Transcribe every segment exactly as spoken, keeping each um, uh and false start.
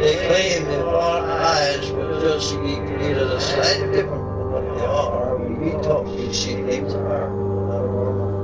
They claim that our eyes were just either a slightly different from what they are. We talk, we see things are not normal.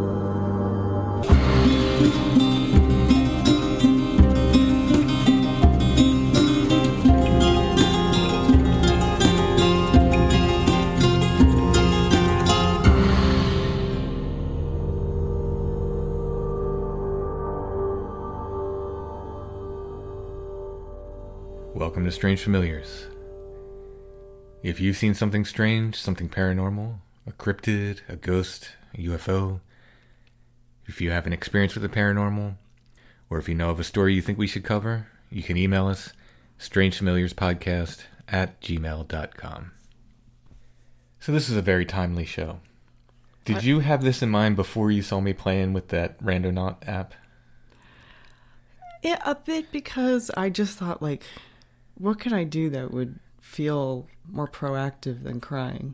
Welcome to Strange Familiars. If you've seen something strange, something paranormal, a cryptid, a ghost, a U F O, if you have an experience with the paranormal, or if you know of a story you think we should cover, you can email us, strangefamiliarspodcast at gmail dot com. So this is a very timely show. Did you have this in mind before you saw me playing with that Randonaut app? Yeah, a bit, because I just thought, like, what can I do that would feel more proactive than crying?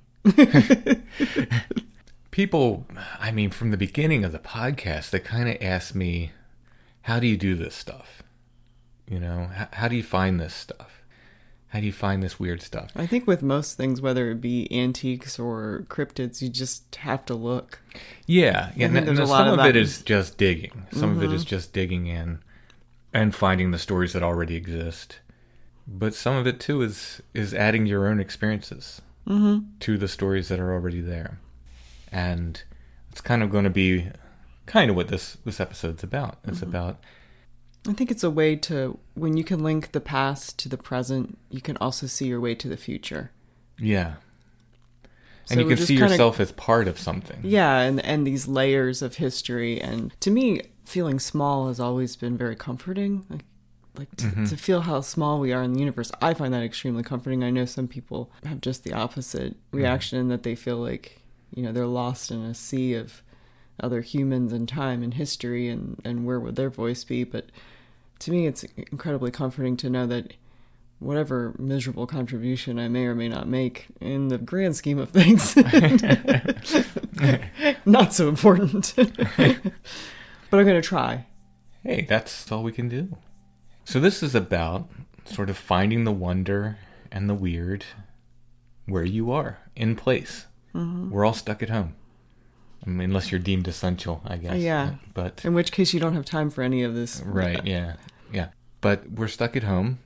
People, I mean, from the beginning of the podcast, they kind of asked me, how do you do this stuff? You know, how, how do you find this stuff? How do you find this weird stuff? I think with most things, whether it be antiques or cryptids, you just have to look. Yeah, yeah. And, and some of, of it is just digging. Some Mm-hmm. of it is just digging in and finding the stories that already exist. But some of it, too, is is adding your own experiences mm-hmm. to the stories that are already there. And it's kind of going to be kind of what this, this episode's about. It's mm-hmm. about... I think it's a way to, when you can link the past to the present, you can also see your way to the future. Yeah. So and you can see kinda, yourself as part of something. Yeah, and, and these layers of history. And to me, feeling small has always been very comforting. Like, like to, mm-hmm. to feel how small we are in the universe. I find that extremely comforting. I know some people have just the opposite reaction, mm-hmm. in that they feel like, you know, they're lost in a sea of other humans and time and history, and, and where would their voice be? But to me, it's incredibly comforting to know that whatever miserable contribution I may or may not make, in the grand scheme of things, not so important. But I'm going to try. Hey, that's all we can do. So this is about sort of finding the wonder and the weird where you are, in place. Mm-hmm. We're all stuck at home. I mean, unless you're deemed essential, I guess. Yeah. But in which case you don't have time for any of this. Right, yeah. Yeah. But we're stuck at home.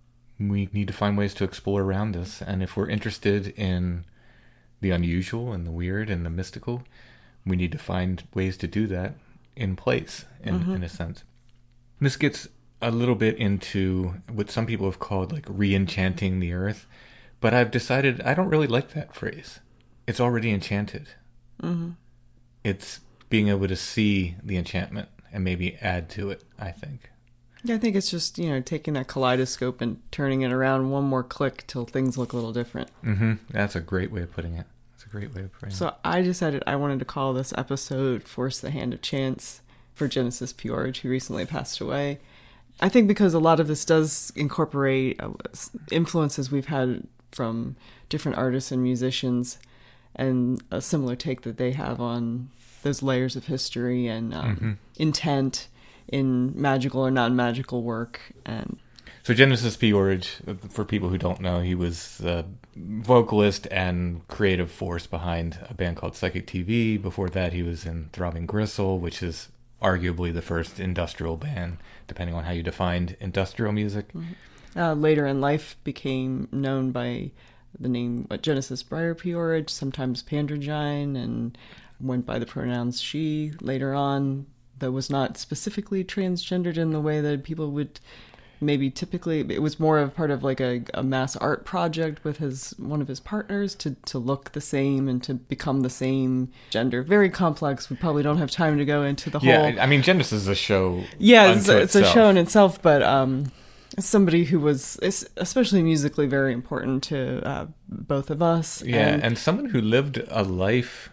We need to find ways to explore around us. And if we're interested in the unusual and the weird and the mystical, we need to find ways to do that in place, in, mm-hmm. in a sense. This gets a little bit into what some people have called like re-enchanting the earth. But I've decided I don't really like that phrase. It's already enchanted. Mm-hmm. It's being able to see the enchantment and maybe add to it, I think. Yeah, I think it's just, you know, taking that kaleidoscope and turning it around one more click till things look a little different. Mm-hmm. That's a great way of putting it. That's a great way of putting so it. So I decided I wanted to call this episode Force the Hand of Chance for Genesis P-Orridge, who recently passed away. I think because a lot of this does incorporate influences we've had from different artists and musicians, and a similar take that they have on those layers of history and um, mm-hmm. intent in magical or non-magical work. And so Genesis P-Orridge, for people who don't know, he was the vocalist and creative force behind a band called Psychic T V. Before that, he was in Throbbing Gristle, which is arguably the first industrial band, depending on how you defined industrial music. Mm-hmm. Uh, later in life, became known by the name uh, Genesis Briar P-Orridge, sometimes Pandragine, and went by the pronouns she later on, that was not specifically transgendered in the way that people would maybe typically. It was more of part of like a, a mass art project with his one of his partners to, to look the same and to become the same gender. Very complex. We probably don't have time to go into the whole... Yeah, I mean, Genesis is a show Yeah, it's, unto it's a itself. show in itself, but... um somebody who was especially musically very important to uh, both of us. Yeah, and, and someone who lived a life,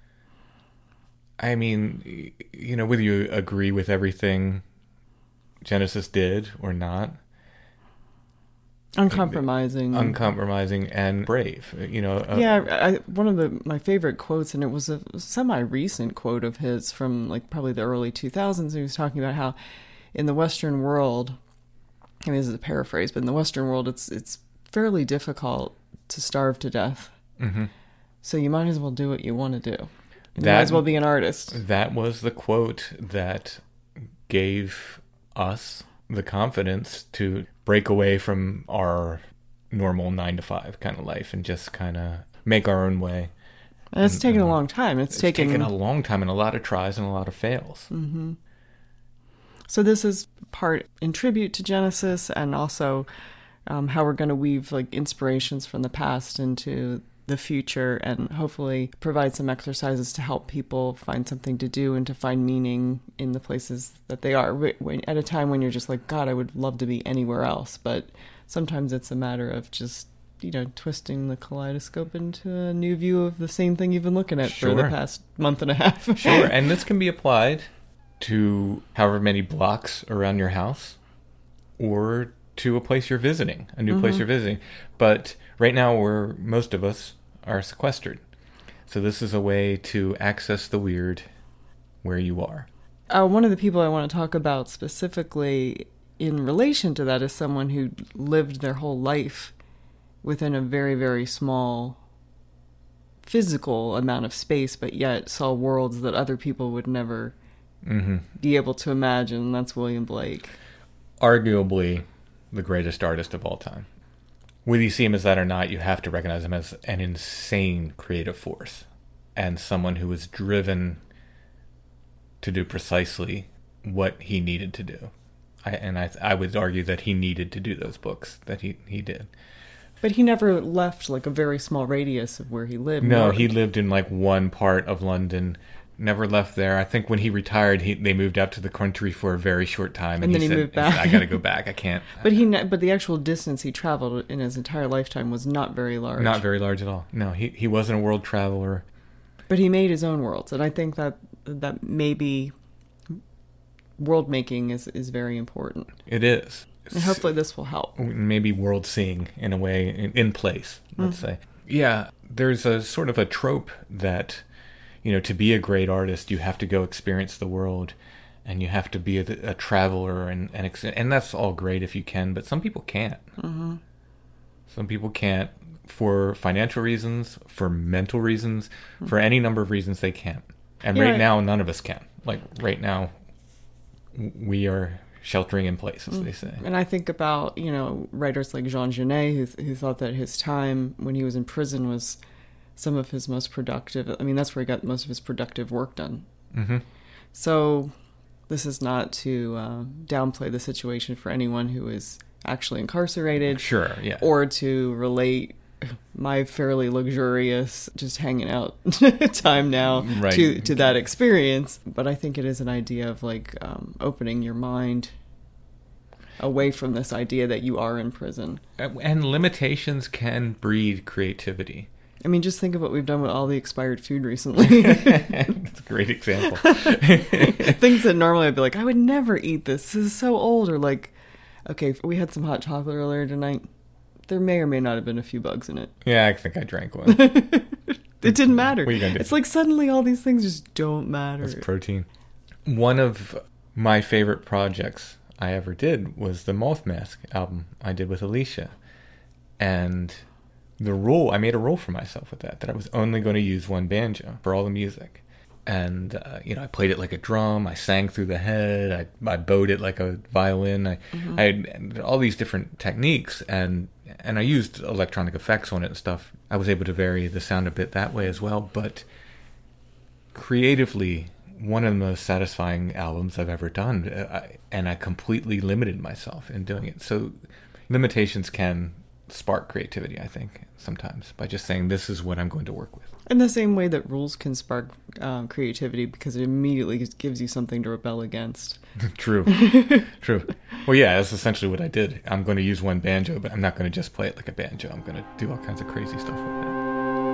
I mean, you know, whether you agree with everything Genesis did or not. Uncompromising. Uncompromising and brave, you know. Uh, yeah, I, one of the my favorite quotes, and it was a semi-recent quote of his from like probably the early two thousands. He was talking about how in the Western world, I mean, this is a paraphrase, but in the Western world, it's it's fairly difficult to starve to death. Mm-hmm. So you might as well do what you want to do. You That- might as well be an artist. That was the quote that gave us the confidence to break away from our normal nine to five kind of life and just kind of make our own way. And it's And- taken a and long time. It's, It's taken, taken a long time and a lot of tries and a lot of fails. Mm-hmm. So this is part in tribute to Genesis, and also um, how we're going to weave like inspirations from the past into the future, and hopefully provide some exercises to help people find something to do and to find meaning in the places that they are. When, at a time when you're just like, God, I would love to be anywhere else, but sometimes it's a matter of just, you know, twisting the kaleidoscope into a new view of the same thing you've been looking at for the Sure. past month and a half. Sure, and this can be applied to however many blocks around your house or to a place you're visiting, a new place you're visiting. But right now, we're, most of us are sequestered. So this is a way to access the weird where you are. Uh, one of the people I want to talk about specifically in relation to that is someone who lived their whole life within a very, very small physical amount of space, but yet saw worlds that other people would never Mm-hmm. be able to imagine. That's William Blake. Arguably the greatest artist of all time. Whether you see him as that or not, you have to recognize him as an insane creative force and someone who was driven to do precisely what he needed to do. I, and I, I would argue that he needed to do those books, that he, he did. But he never left like a very small radius of where he lived. No, nor- he lived in like one part of London, never left there. I think when he retired, he, they moved out to the country for a very short time. And then he, he said, moved back. I got to go back. I can't. But he, ne- but the actual distance he traveled in his entire lifetime was not very large. Not very large at all. No, he, he wasn't a world traveler. But he made his own worlds, and I think that that maybe world making is, is very important. It is. And hopefully this will help. Maybe world seeing in a way, in, in place, let's say. Yeah, there's a sort of a trope that, you know, to be a great artist, you have to go experience the world, and you have to be a, a traveler, and, and ex- and that's all great if you can, but some people can't. Mm-hmm. Some people can't for financial reasons, for mental reasons, for any number of reasons they can't. And Yeah. right now, none of us can. Like, right now, w- we are sheltering in place, as they say. And I think about, you know, writers like Jean Genet, who, who thought that his time when he was in prison was some of his most productive. I mean, that's where he got most of his productive work done. Mm-hmm. So this is not to uh, downplay the situation for anyone who is actually incarcerated. Sure, yeah. Or to relate my fairly luxurious, just hanging out time now Right. to, to that experience. But I think it is an idea of like um, opening your mind away from this idea that you are in prison. And limitations can breed creativity. I mean, just think of what we've done with all the expired food recently. That's a great example. Things that normally I'd be like, I would never eat this. This is so old. Or like, okay, we had some hot chocolate earlier tonight. There may or may not have been a few bugs in it. Yeah, I think I drank one. It didn't matter. What are you gonna do? It's like suddenly all these things just don't matter. It's protein. One of my favorite projects I ever did was the Moth Mask album I did with Alicia. And the rule, I made a rule for myself with that, that I was only going to use one banjo for all the music. And, uh, you know, I played it like a drum, I sang through the head, I, I bowed it like a violin, I, Mm-hmm. I had all these different techniques, and and I used electronic effects on it and stuff. I was able to vary the sound a bit that way as well, but creatively, one of the most satisfying albums I've ever done, I, and I completely limited myself in doing it. So limitations can spark creativity, I think, sometimes, by just saying, this is what I'm going to work with. In the same way that rules can spark um, creativity because it immediately just gives you something to rebel against. True. True. Well, yeah, that's essentially what I did. I'm going to use one banjo, but I'm not going to just play it like a banjo. I'm going to do all kinds of crazy stuff with it.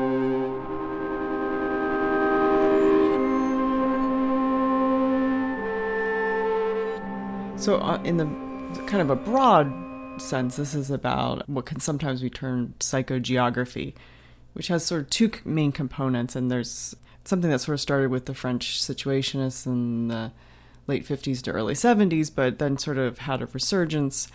So uh, in the kind of a broad sense, this is about what can sometimes be termed psychogeography, which has sort of two main components. And there's something that sort of started with the French Situationists in the late fifties to early seventies, but then sort of had a resurgence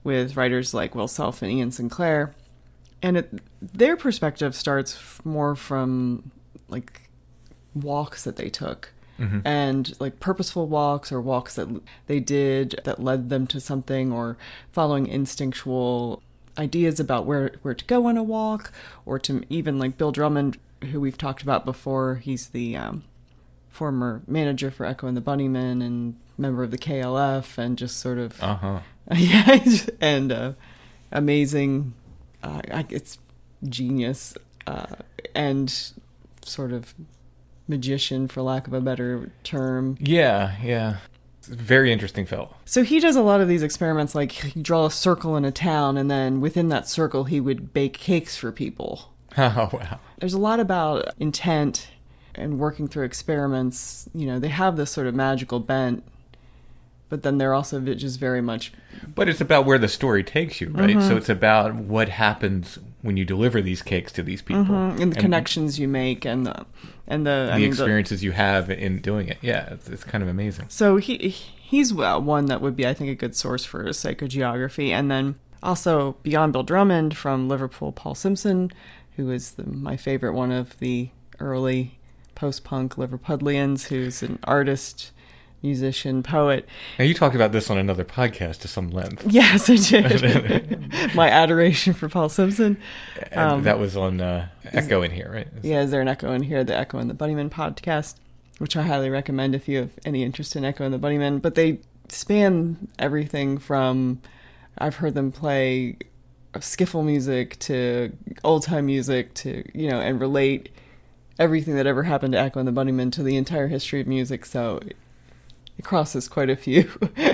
with writers like Will Self and Ian Sinclair. And it, their perspective starts more from like walks that they took. Mm-hmm. And like purposeful walks or walks that they did that led them to something, or following instinctual ideas about where, where to go on a walk, or to even like Bill Drummond, who we've talked about before. He's the um, former manager for Echo and the Bunnymen and member of the K L F, and just sort of, uh-huh. yeah, and uh, amazing, uh, it's genius, uh, and sort of magician, for lack of a better term. Yeah, yeah. Very interesting fellow. So he does a lot of these experiments, like he'd draw a circle in a town, and then within that circle he would bake cakes for people. Oh, wow. There's a lot about intent and working through experiments. You know, they have this sort of magical bent, but then they're also just very much... But it's about where the story takes you, right? Mm-hmm. So it's about what happens when you deliver these cakes to these people. Mm-hmm. And the and connections you make, and the... And the, the I mean, experiences the, you have in doing it. Yeah, it's, it's kind of amazing. So he he's well, one that would be, I think, a good source for psychogeography. And then also, beyond Bill Drummond, from Liverpool, Paul Simpson, who is the, my favorite one of the early post-punk Liverpudlians, who's an artist, musician, poet. Now, you talked about this on another podcast to some length. Yes, I did. My adoration for Paul Simpson. And um, that was on uh, Echo in here, right? Yeah, is there an Echo in here? The Echo and the Bunnymen podcast, which I highly recommend if you have any interest in Echo and the Bunnymen. But they span everything from, I've heard them play skiffle music to old-time music to, you know, and relate everything that ever happened to Echo and the Bunnymen to the entire history of music. So it crosses quite a few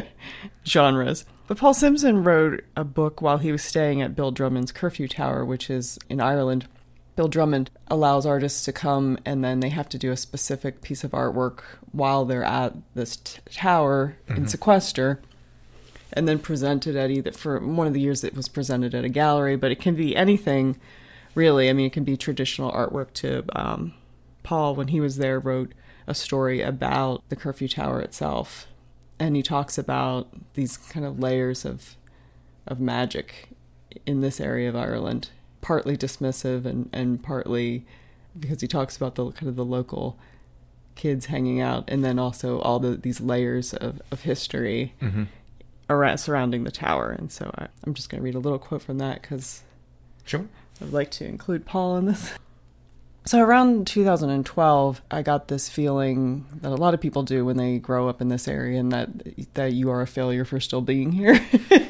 genres. But Paul Simpson wrote a book while he was staying at Bill Drummond's Curfew Tower, which is in Ireland. Bill Drummond allows artists to come, and then they have to do a specific piece of artwork while they're at this t- tower mm-hmm. in sequester, and then present it at either, for one of the years it was presented at a gallery, but it can be anything, really. I mean, it can be traditional artwork to, um, Paul, when he was there, wrote a story about the Curfew Tower itself. And he talks about these kind of layers of of magic in this area of Ireland, partly dismissive and, and partly because he talks about the kind of the local kids hanging out, and then also all the these layers of, of history mm-hmm. around, surrounding the tower. And so I, I'm just going to read a little quote from that because sure. I'd like to include Paul in this. So around two thousand twelve, I got this feeling that a lot of people do when they grow up in this area, and that that you are a failure for still being here.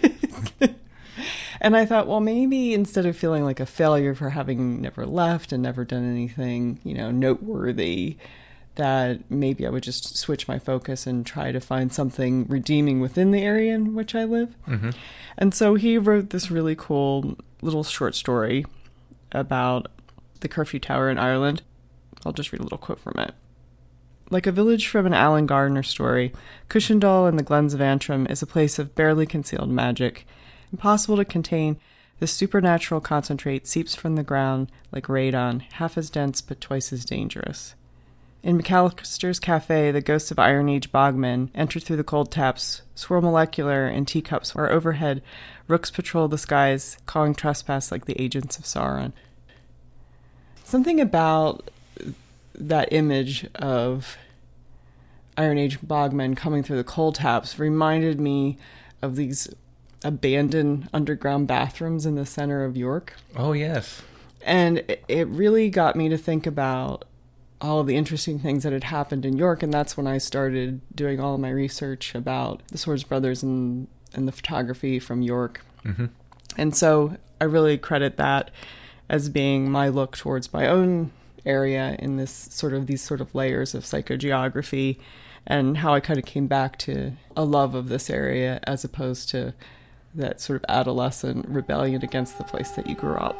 And I thought, well, maybe instead of feeling like a failure for having never left and never done anything, you know, noteworthy, that maybe I would just switch my focus and try to find something redeeming within the area in which I live. Mm-hmm. And so he wrote this really cool little short story about the Curfew Tower in Ireland. I'll just read a little quote from it. Like a village from an Alan Gardner story, Cushendall in the Glens of Antrim is a place of barely concealed magic. Impossible to contain, this supernatural concentrate seeps from the ground like radon, half as dense but twice as dangerous. In McAllister's Cafe, the ghosts of Iron Age bogmen enter through the cold taps, swirl molecular in teacups where overhead rooks patrol the skies, calling trespass like the agents of Sauron. Something about that image of Iron Age bogmen coming through the coal taps reminded me of these abandoned underground bathrooms in the center of York. Oh, yes. And it really got me to think about all of the interesting things that had happened in York, and that's when I started doing all of my research about the Swords Brothers and, and the photography from York. Mm-hmm. And so I really credit that as being my look towards my own area in this sort of these sort of layers of psychogeography, and how I kind of came back to a love of this area as opposed to that sort of adolescent rebellion against the place that you grew up.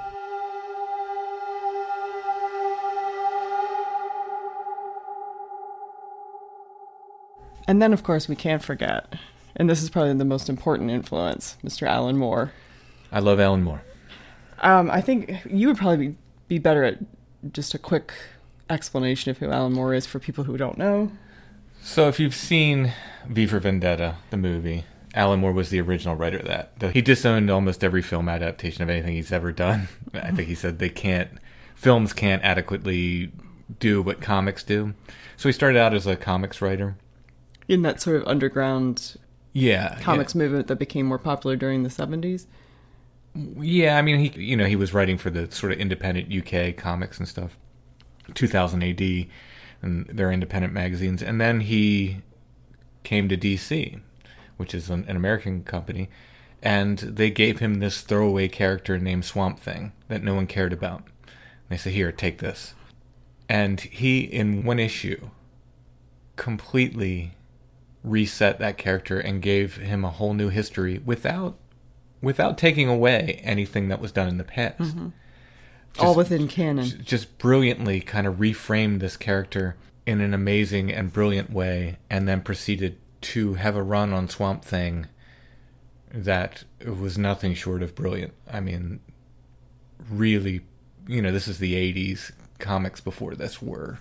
And then, of course, we can't forget, and this is probably the most important influence, Mister Alan Moore. I love Alan Moore. Um, I think you would probably be, be better at just a quick explanation of who Alan Moore is for people who don't know. So if you've seen V for Vendetta, the movie, Alan Moore was the original writer of that. Though he disowned almost every film adaptation of anything he's ever done. I think he said they can't, films can't adequately do what comics do. So he started out as a comics writer. In that sort of underground yeah, comics yeah. movement that became more popular during the seventies. Yeah, I mean, he you know, he was writing for the sort of independent U K comics and stuff. two thousand A D, and their independent magazines. And then he came to D C, which is an, an American company, and they gave him this throwaway character named Swamp Thing that no one cared about. And they said, here, take this. And he, in one issue, completely reset that character and gave him a whole new history without without taking away anything that was done in the past. Mm-hmm. Just, all within canon. Just brilliantly kind of reframed this character in an amazing and brilliant way, and then proceeded to have a run on Swamp Thing that was nothing short of brilliant. I mean, really, you know, this is the eighties. Comics before this were,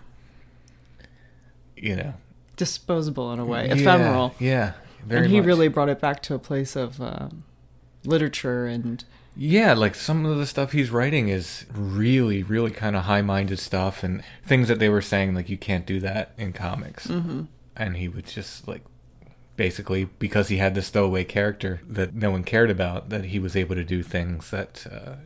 you know... disposable in a way. Yeah, ephemeral. Yeah, very And he much. really brought it back to a place of um, literature and... Yeah, like some of the stuff he's writing is really, really kind of high-minded stuff, and things that they were saying, like, you can't do that in comics. Mm-hmm. And he would just, like, basically, because he had this throwaway character that no one cared about, that he was able to do things that uh,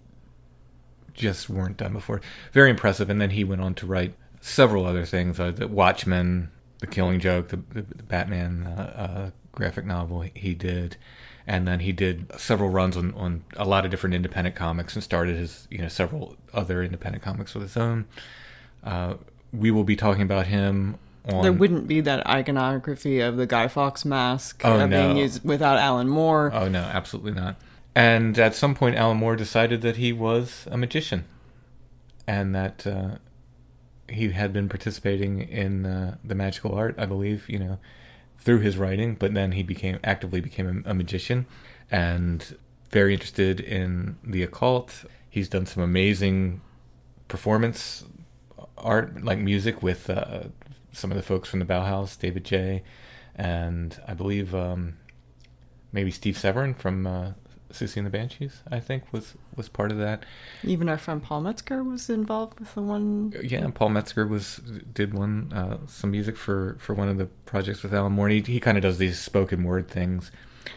just weren't done before. Very impressive. And then he went on to write several other things, uh, the Watchmen, The Killing Joke, the, the, the Batman uh, uh, graphic novel he did. And then he did several runs on, on a lot of different independent comics and started his, you know, several other independent comics of his own. Uh, we will be talking about him on... There wouldn't be that iconography of the Guy Fawkes mask oh, uh, no. being used without Alan Moore. Oh, no, absolutely not. And at some point, Alan Moore decided that he was a magician and that uh, he had been participating in uh, the magical art, I believe, you know, through his writing, but then he became actively became a, a magician and very interested in the occult. He's done some amazing performance art, like music, with uh, some of the folks from the Bauhaus, David J. and I believe um, maybe Steve Severin from uh, Siouxsie and the Banshees, I think, was, was part of that. Even our friend Paul Metzger was involved with the one. Yeah, Paul Metzger was did one uh, some music for, for one of the projects with Alan Moore. He, he kind of does these spoken word things.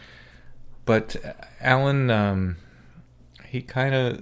But Alan, um, he kind of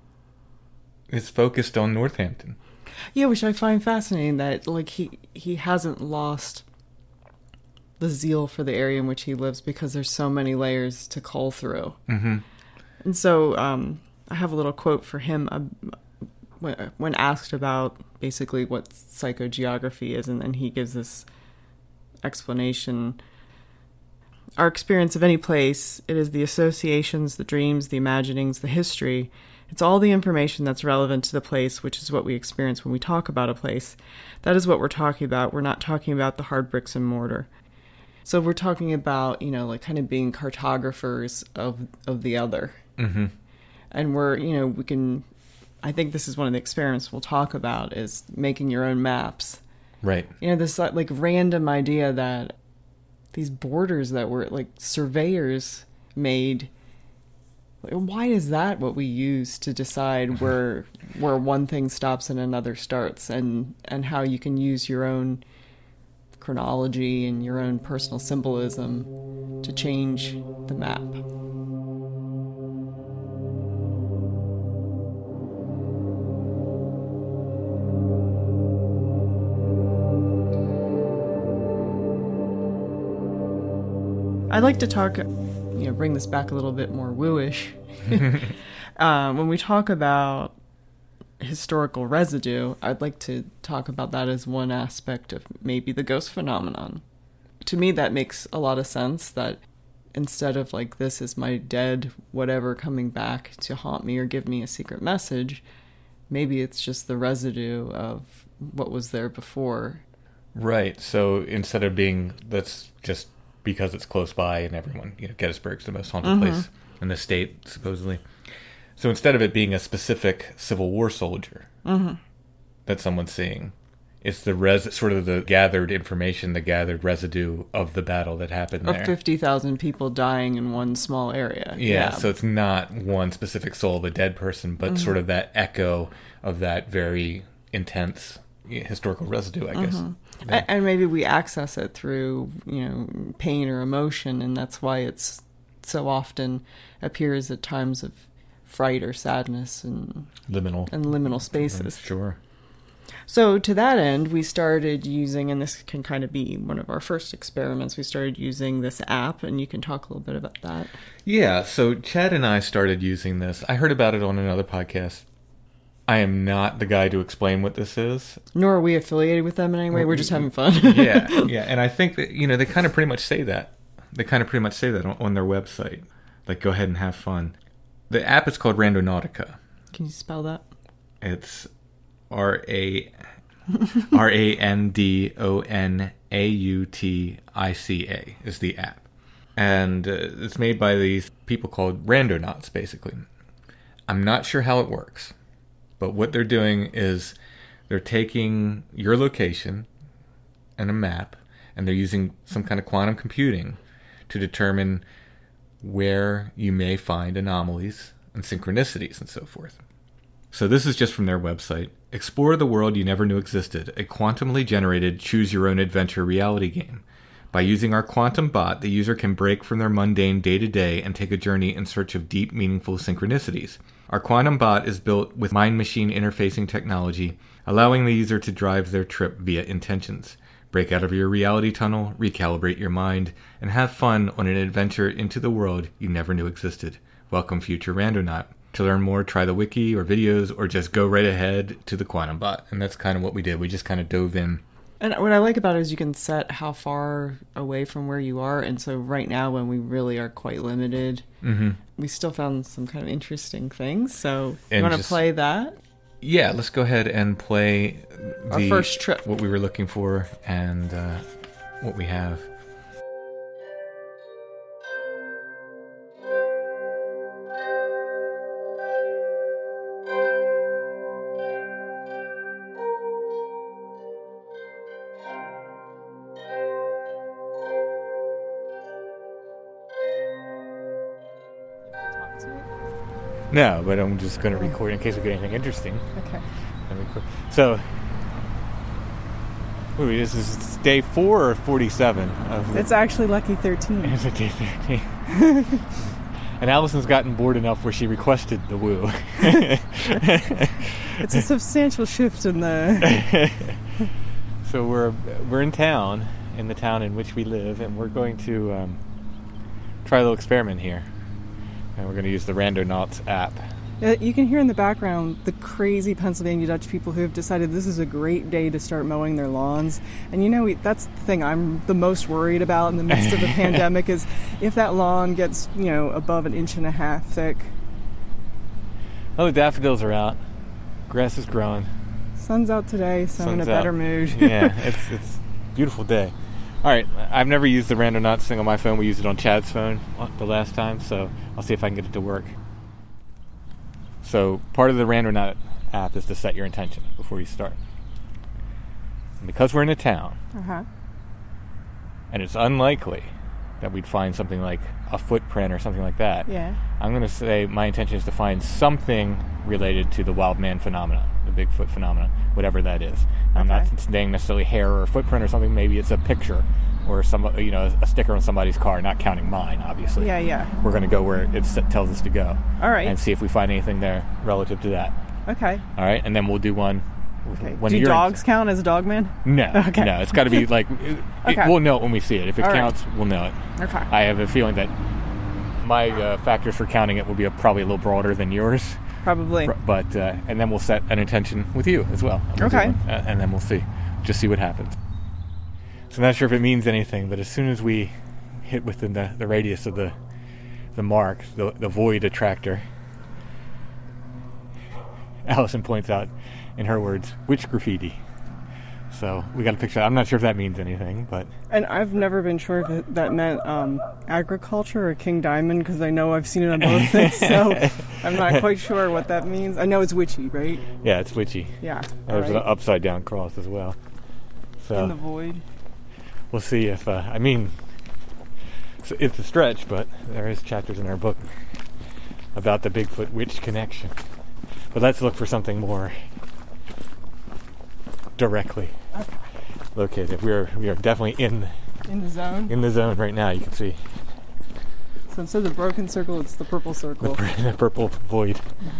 is focused on Northampton. Yeah, which I find fascinating that like he he hasn't lost the zeal for the area in which he lives because there's so many layers to cull through. Mm-hmm. And so um, I have a little quote for him uh, when, when asked about basically what psychogeography is, and then he gives this explanation. Our experience of any place, it is the associations, the dreams, the imaginings, the history. It's all the information that's relevant to the place, which is what we experience when we talk about a place. That is what we're talking about. We're not talking about the hard bricks and mortar. So we're talking about, you know, like kind of being cartographers of of the other. Mm-hmm. And we're, you know, we can, I think this is one of the experiments we'll talk about, is making your own maps. Right. You know, this like random idea that these borders that were like surveyors made, why is that what we use to decide where where one thing stops and another starts, and and how you can use your own chronology and your own personal symbolism to change the map. I'd like to talk, you know, bring this back a little bit more woo-ish. uh, when we talk about historical residue, I'd like to talk about that as one aspect of maybe the ghost phenomenon. To me, that makes a lot of sense, that instead of like, this is my dead whatever coming back to haunt me or give me a secret message, maybe it's just the residue of what was there before. Right. So instead of being, that's just because it's close by and everyone, you know, Gettysburg's the most haunted Mm-hmm. place in the state, supposedly. So instead of it being a specific Civil War soldier Mm-hmm. that someone's seeing, It's the res, sort of the gathered information, the gathered residue of the battle that happened Of there. fifty thousand people dying in one small area. Yeah, Yeah. so it's not one specific soul of a dead person, but sort of that echo of that very intense historical residue, I guess. Mm-hmm. A- And maybe we access it through, you know, pain or emotion, and that's why it's so often appears at times of fright or sadness and Liminal. and liminal spaces. Sure. So to that end, we started using, and this can kind of be one of our first experiments, we started using this app, and you can talk a little bit about that. Yeah, so Chad and I started using this. I heard about it on another podcast. I am not the guy to explain what this is. Nor are we affiliated with them in any way. We're just having fun. yeah, yeah, and I think that, you know, they kind of pretty much say that. They kind of pretty much say that on, on their website. Like, go ahead and have fun. The app is called Randonautica. Can you spell that? It's R A R A N D O N A U T I C A is the app. And uh, it's made by these people called Randonauts, basically. I'm not sure how it works, but what they're doing is they're taking your location and a map, and they're using some kind of quantum computing to determine where you may find anomalies and synchronicities and so forth. So this is just from their website. Explore the world you never knew existed, a quantumly generated choose-your-own-adventure reality game. By using our quantum bot, the user can break from their mundane day-to-day and take a journey in search of deep, meaningful synchronicities. Our quantum bot is built with mind-machine interfacing technology, allowing the user to drive their trip via intentions. Break out of your reality tunnel, recalibrate your mind, and have fun on an adventure into the world you never knew existed. Welcome, future Randonaut. To learn more, try the wiki or videos, or just go right ahead to the quantum bot. And that's kind of what we did. We just kind of dove in. And what I like about it is you can set how far away from where you are. And so right now, when we really are quite limited, Mm-hmm. we still found some kind of interesting things. So And you want to just- play that? Yeah, let's go ahead and play the, Our first trip. what we were looking for, and uh, what we have. No, but I'm just going to record in case we get anything interesting. Okay. Let me record. So, ooh, this is day four or forty-seven of the, It's actually lucky thirteen. It's a day thirteen. And Allison's gotten bored enough where she requested the woo. It's a substantial shift in the... So we're we're in town, in the town in which we live, and we're going to um, try a little experiment here. And we're going to use the Randonauts app. Uh, You can hear in the background the crazy Pennsylvania Dutch people who have decided this is a great day to start mowing their lawns. And you know, we- that's the thing I'm the most worried about in the midst of the pandemic is if that lawn gets, you know, above an inch and a half thick. Oh, the daffodils are out. Grass is growing. Sun's out today, so I'm in a Sun's out. better mood. Yeah, it's it's a beautiful day. All right, I've never used the Randonauts thing on my phone. We used it on Chad's phone the last time, so I'll see if I can get it to work. So part of the Randonaut app is to set your intention before you start. And because we're in a town, Uh-huh. and it's unlikely that we'd find something like a footprint or something like that, Yeah. I'm going to say my intention is to find something related to the wild man phenomenon, the Bigfoot phenomenon, whatever that is. I'm Okay. not saying necessarily hair or a footprint or something. Maybe it's a picture or some, you know, a sticker on somebody's car, not counting mine, obviously. Yeah, yeah. We're going to go where it s- tells us to go. All right. And see if we find anything there relative to that. Okay. All right? And then we'll do one. Okay. When Do you're in- dogs count as a dog man? No. Okay. No, it's got to be like, it, Okay. we'll know it when we see it. If it All right. counts, we'll know it. Okay. I have a feeling that my uh, factors for counting it will be a, probably a little broader than yours. Probably. But uh, and then we'll set an intention with you as well. And we'll do Okay. one, uh, and then we'll see, just see what happens. So I'm not sure if it means anything, but as soon as we hit within the, the radius of the the mark, the the void attractor, Allison points out, in her words, which graffiti. So we got a picture. I'm not sure if that means anything, but And I've never been sure if it, that meant um, agriculture or King Diamond because I know I've seen it on both things, so I'm not quite sure what that means. I know it's witchy, right? yeah, it's witchy. Yeah. There's all an right. upside down cross as well. So In the void. we'll see if, uh, I mean, it's, it's a stretch, but there is chapters in our book about the Bigfoot witch connection. But let's look for something more directly Okay. located. We are we are definitely in In the zone. in the zone right now. You can see So instead of the broken circle, it's the purple the, circle. pur- the purple void.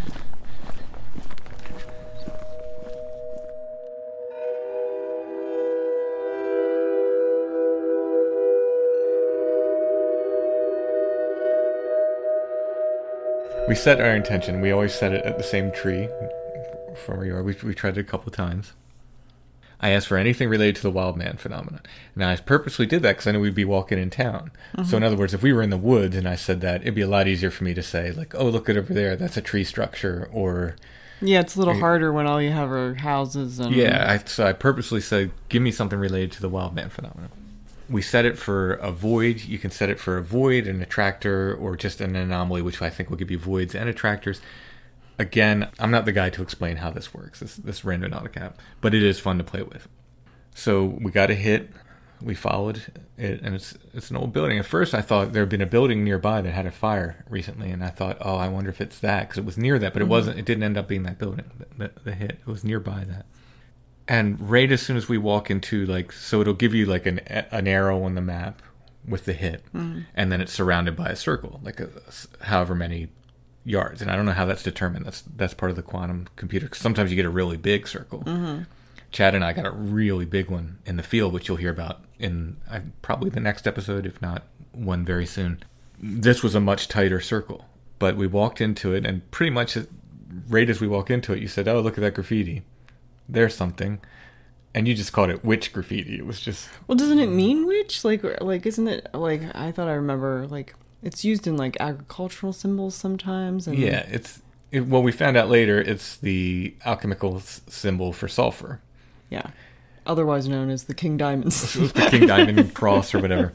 We set our intention. We always set it at the same tree from where you are. We, we tried it a couple of times. I asked for anything related to the wild man phenomenon. And I purposely did that because I knew we'd be walking in town. Mm-hmm. So in other words, if we were in the woods and I said that, it'd be a lot easier for me to say, like, oh, look at over there, that's a tree structure, or... Yeah, it's a little harder when all you have are houses and... Yeah, I, so I purposely said, give me something related to the wild man phenomenon. We set it for a void. You can set it for a void, an attractor, or just an anomaly, which I think will give you voids and attractors. Again, I'm not the guy to explain how this works, this, this Randonautica app, but it is fun to play with. So we got a hit. We followed it, and it's it's an old building. At first, I thought there had been a building nearby that had a fire recently, and I thought, oh, I wonder if it's that, because it was near that, but it mm-hmm. wasn't. It didn't end up being that building, the, the, the hit. It was nearby that. And right as soon as we walk into, like, so it'll give you, like, an an arrow on the map with the hit, mm-hmm. and then it's surrounded by a circle, like, a, however many yards. And I don't know how that's determined. That's that's part of the quantum computer. 'Cause sometimes you get a really big circle. Mm-hmm. Chad and I got a really big one in the field, which you'll hear about in uh, probably the next episode, if not one very soon. This was a much tighter circle, but we walked into it, and pretty much right as we walk into it, you said, oh, look at that graffiti. There's something. And you just called it witch graffiti. It was just... Well, doesn't it mean witch? Like, like isn't it, like, I thought I remember, like, it's used in, like, agricultural symbols sometimes. And... Yeah, it's... It, well, we found out later it's the alchemical s- symbol for sulfur. Yeah. Otherwise known as the King Diamond. The King Diamond cross or whatever.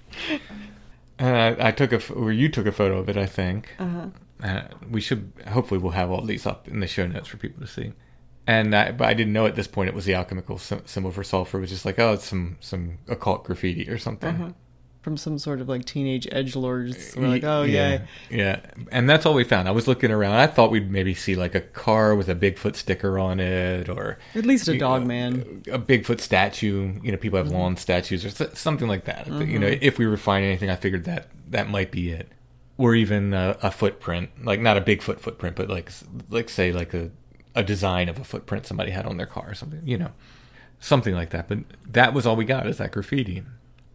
And I, I took a... Or you took a photo of it, I think. Uh-huh. Uh, we should... Hopefully we'll have all these up in the show notes for people to see. And I, but I didn't know at this point it was the alchemical symbol for sulfur. It was just like, oh, it's some, some occult graffiti or something. Uh-huh. From some sort of like teenage edgelords. We're like, oh, yeah, yeah. Yeah. And that's all we found. I was looking around. I thought we'd maybe see like a car with a Bigfoot sticker on it, or... At least a dog man. A Bigfoot statue. You know, people have mm-hmm. lawn statues or something like that. Mm-hmm. You know, if we were finding anything, I figured that that might be it. Or even a, a footprint. Like, not a Bigfoot footprint, but like, like say like a... a design of a footprint somebody had on their car or something, you know, something like that. But that was all we got, is that graffiti.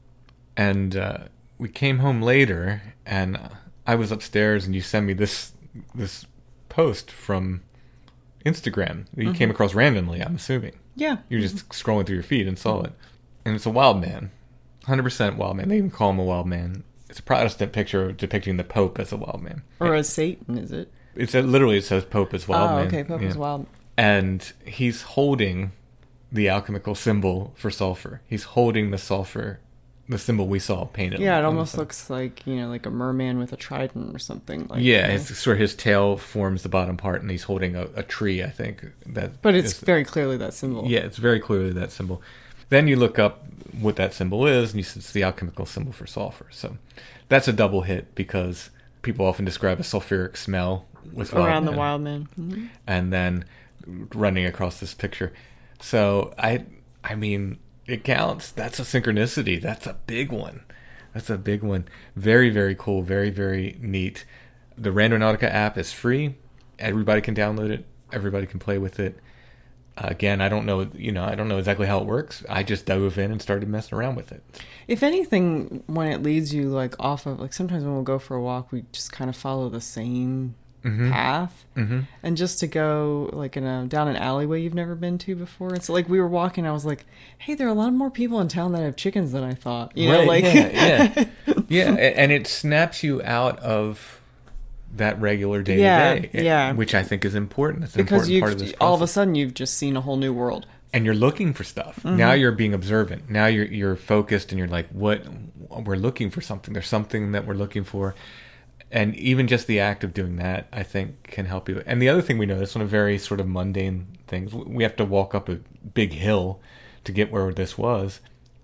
And uh, we came home later, and I was upstairs, and you sent me this this post from Instagram that you mm-hmm. came across randomly, I'm assuming. Yeah. You were just scrolling through your feed and saw it. And it's a wild man. one hundred percent wild man. They even call him a wild man. It's a Protestant picture depicting the Pope as a wild man. Or as Satan, is it? It's a, literally it says Pope as wild oh, man. Oh, okay, Pope yeah. as wild. And he's holding the alchemical symbol for sulfur. He's holding the sulfur, the symbol we saw painted. Yeah, it almost looks like, you know, like a merman with a trident or something. Like yeah, that. it's sort of his tail forms the bottom part, and he's holding a, a tree, I think. That but it's is, very clearly that symbol. Yeah, it's very clearly that symbol. Then you look up what that symbol is, and you see it's the alchemical symbol for sulfur. So that's a double hit, because people often describe a sulfuric smell with around wild the wild man, mm-hmm. and then running across this picture. So I, I mean, it counts. That's a synchronicity. That's a big one. That's a big one. Very, very cool. Very, very neat. The Randonautica app is free. Everybody can download it. Everybody can play with it. Uh, again, I don't know. You know, I don't know exactly how it works. I just dove in and started messing around with it. If anything, when it leads you like off of, like sometimes when we'll go for a walk, we just kind of follow the same mm-hmm. path, mm-hmm. and just to go like in a down an alleyway you've never been to before. And so like we were walking, I was like, hey, there are a lot more people in town that have chickens than I thought. You right, know, like yeah, yeah, yeah, and it snaps you out of that regular day yeah, to day, yeah, which I think is important. It's an because important you've part of this process. all of a sudden you've just seen a whole new world. And you're looking for stuff. Mm-hmm. Now you're being observant. Now you're you're focused, and you're like, what? We're looking for something. There's something that we're looking for. And even just the act of doing that, I think, can help you. And the other thing we noticed, one of very sort of mundane things, we have to walk up a big hill to get where this was.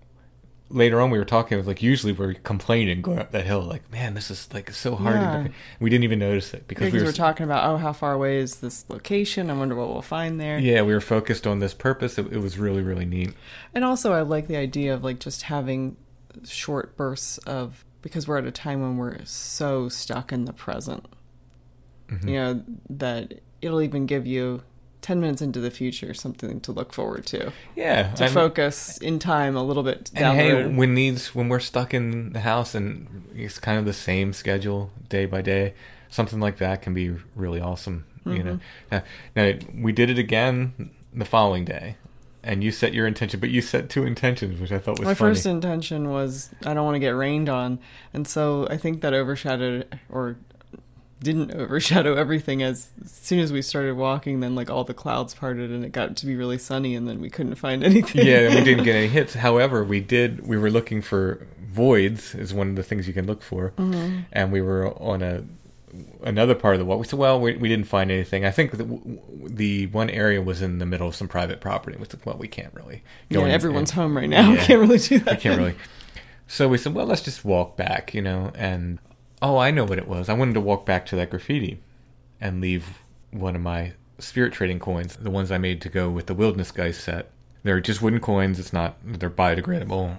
Later on, we were talking, it was like, usually we're complaining going up that hill, like, man, this is like so hard. Yeah. To, we didn't even notice it because Because we we were were talking about, oh, how far away is this location? I wonder what we'll find there. Yeah, we were focused on this purpose. It, it was really, really neat. And also, I like the idea of like just having short bursts of, because we're at a time when we're so stuck in the present. Mm-hmm. You know, that it'll even give you ten minutes into the future something to look forward to. Yeah, To I mean, focus in time a little bit and down hey, the road. when these when we're stuck in the house and it's kind of the same schedule day by day, something like that can be really awesome. Mm-hmm. You know, now, now we did it again the following day, and you set your intention, but you set two intentions, which I thought was My funny. first intention was I don't want to get rained on, and so I think that overshadowed or didn't overshadow everything. As, as soon as we started walking, then like all the clouds parted and it got to be really sunny, and then we couldn't find anything. Yeah, and we didn't get any hits. However, we did. We were looking for voids, is one of the things you can look for, Mm-hmm. and we were on a another part of the walk. We said, well, we, we didn't find anything. I think the, the one area was in the middle of some private property. We said, well, we can't really go Yeah, in everyone's and, home right now. We Yeah. can't really do that. I can't really. So we said, well, let's just walk back, you know, and oh, I know what it was. I wanted to walk back to that graffiti and leave one of my spirit trading coins, the ones I made to go with the Wilderness Guys set. They're just wooden coins. It's not, they're biodegradable.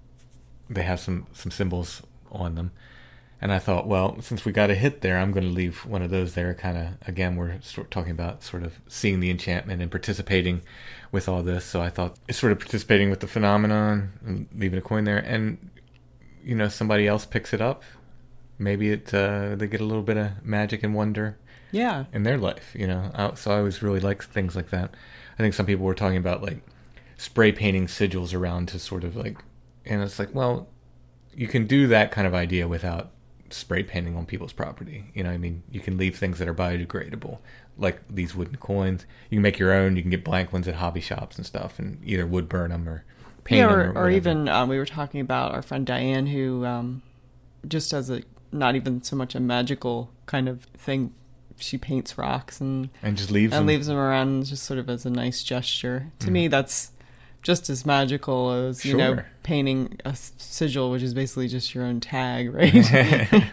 They have some, some symbols on them. And I thought, well, since we got a hit there, I'm going to leave one of those there. Kind of, again, we're sort talking about sort of seeing the enchantment and participating with all this. So I thought it's sort of participating with the phenomenon and leaving a coin there. And, you know, somebody else picks it up. Maybe it uh, they get a little bit of magic and wonder Yeah. in their life, you know. I, so I always really like things like that. I think some people were talking about like spray painting sigils around to sort of like, and it's like, well, you can do that kind of idea without spray painting on people's property. You know, I mean, you can leave things that are biodegradable, like these wooden coins. You can make your own. You can get blank ones at hobby shops and stuff, and either wood burn them or paint Yeah, them, or, or, or whatever. even um, we were talking about our friend Diane, who um, just as a not even so much a magical kind of thing, she paints rocks and and just leaves and them. leaves them around just sort of as a nice gesture. To Mm. me, that's just as magical as, you know, Sure. painting a s- sigil, which is basically just your own tag, right?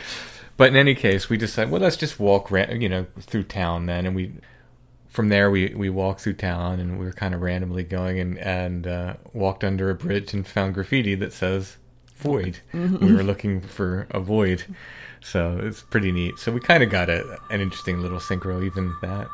But in any case, we decided, well, let's just walk, ra- you know, through town then, and we, from there, we we walked through town, and we were kind of randomly going and and uh, walked under a bridge and found graffiti that says "void." We were looking for a void, so it's pretty neat. So we kind of got a, an interesting little synchro, even that.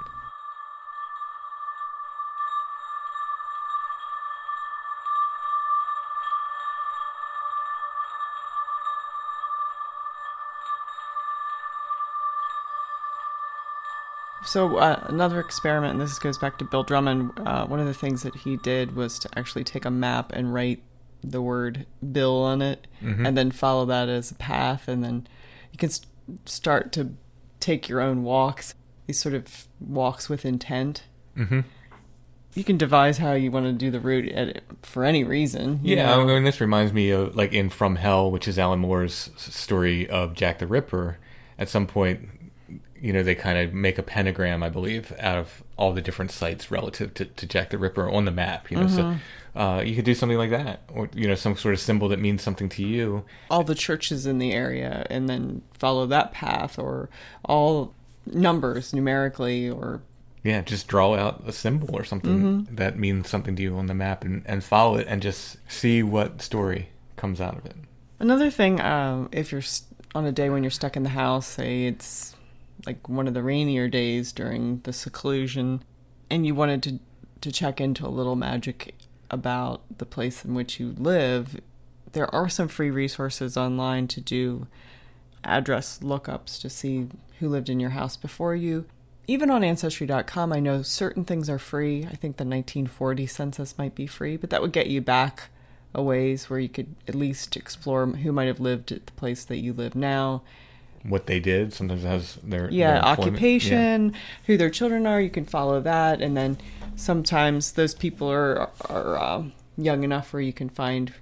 So uh, another experiment, and this goes back to Bill Drummond. Uh, one of the things that he did was to actually take a map and write the word Bill on it, Mhm. and then follow that as a path, and then you can st- start to take your own walks, these sort of walks with intent. Mm-hmm. You can devise how you want to do the route at, for any reason. you Yeah, know. I mean, this reminds me of, like, in From Hell, which is Alan Moore's s- story of Jack the Ripper. At some point, you know, they kind of make a pentagram, I believe, out of all the different sites relative to, to Jack the Ripper on the map, you know. Mm-hmm. So uh, you could do something like that, or, you know, some sort of symbol that means something to you. all the churches in the area, and then follow that path, or all numbers numerically, or Yeah, just draw out a symbol or something Mm-hmm. that means something to you on the map and, and follow it and just see what story comes out of it. Another thing, um, if you're st- on a day when you're stuck in the house, say it's like one of the rainier days during the seclusion, and you wanted to, to check into a little magic about the place in which you live, there are some free resources online to do address lookups to see who lived in your house before you. Even on Ancestry dot com, I know certain things are free. I think the nineteen forty census might be free, but that would get you back a ways where you could at least explore who might have lived at the place that you live now. What they did sometimes has their Yeah, their employment. occupation, who their children are, you can follow that. And then sometimes those people are, are uh, young enough where you can find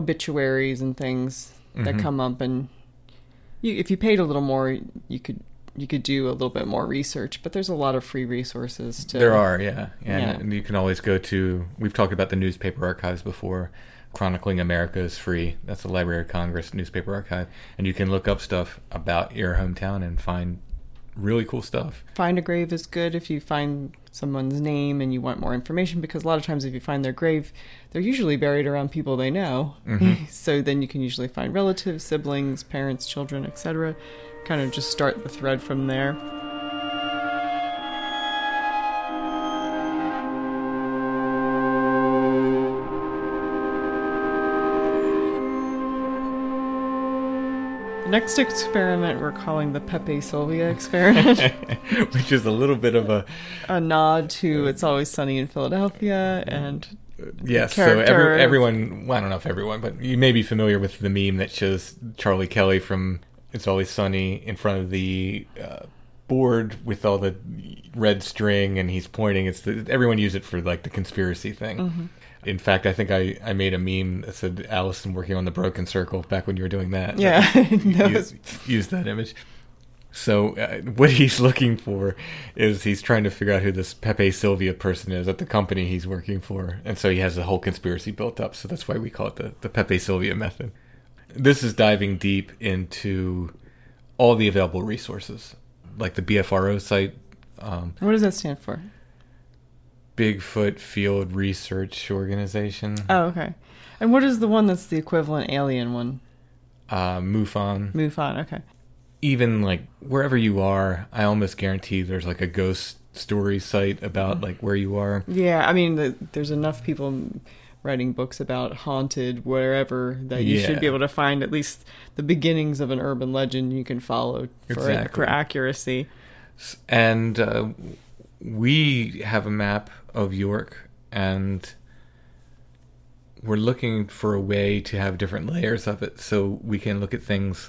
obituaries and things that Mhm. come up. And you, if you paid a little more, you could you could do a little bit more research, but there's a lot of free resources to... There are, yeah. And Yeah. and you can always go to, we've talked about the newspaper archives before. Chronicling America is free. That's the Library of Congress newspaper archive. And you can look up stuff about your hometown and find really cool stuff. Find a grave is good if you find someone's name and you want more information, because a lot of times if you find their grave, they're usually buried around people they know. Mm-hmm. So then you can usually find relatives, siblings, parents, children, et cetera. Kind of just start the thread from there. The next experiment we're calling the Pepe Sylvia experiment. Which is a little bit of a... A nod to It's Always Sunny in Philadelphia and... Yes, so character every, of- everyone, well, I don't know if everyone, but you may be familiar with the meme that shows Charlie Kelly from It's Always Sunny in front of the uh, board with all the red string, and he's pointing. It's the, everyone use it for like the conspiracy thing. Mm-hmm. In fact, I think I, I made a meme that said Allison working on the broken circle back when you were doing that. Yeah, that use, was- use that image. So uh, what he's looking for is he's trying to figure out who this Pepe Sylvia person is at the company he's working for. And so he has the whole conspiracy built up. So that's why we call it the, the Pepe Sylvia method. This is diving deep into all the available resources, like the B F R O site, um, What does that stand for? Bigfoot Field Research Organization, Oh, okay. And what is the one that's the equivalent alien one? uh, MUFON. MUFON, okay. Even like wherever you are, I almost guarantee there's like a ghost story site about like where you are. Yeah, I mean, the, there's enough people writing books about haunted wherever that you Yeah. should be able to find at least the beginnings of an urban legend you can follow for, Exactly. for accuracy. And uh, we have a map of York, and we're looking for a way to have different layers of it so we can look at things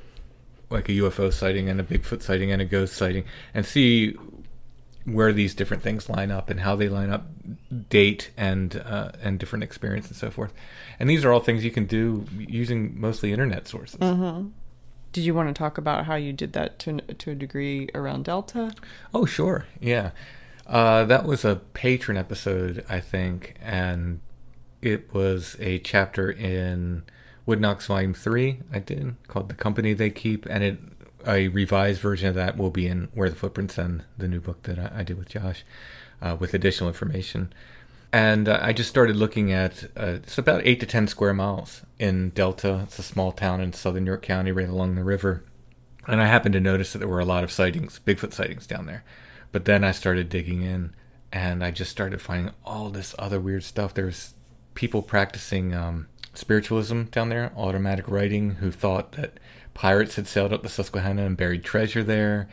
like a U F O sighting and a Bigfoot sighting and a ghost sighting and see where these different things line up and how they line up, date and uh, and different experience and so forth. And these are all things you can do using mostly internet sources. Mm-hmm. Did you want to talk about how you did that to, to a degree around Delta? Oh, sure. Yeah. Uh, that was a patron episode, I think, and it was a chapter in Wood Knocks Volume three I did, called The Company They Keep, and it a revised version of that will be in Where the Footprints End, the new book that I, I did with Josh, uh, with additional information. And uh, I just started looking at, uh, it's about eight to ten square miles in Delta. It's a small town in southern York County right along the river. And I happened to notice that there were a lot of sightings, Bigfoot sightings down there. But then I started digging in, and I just started finding all this other weird stuff. There's people practicing um, spiritualism down there, automatic writing, who thought that pirates had sailed up the Susquehanna and buried treasure there.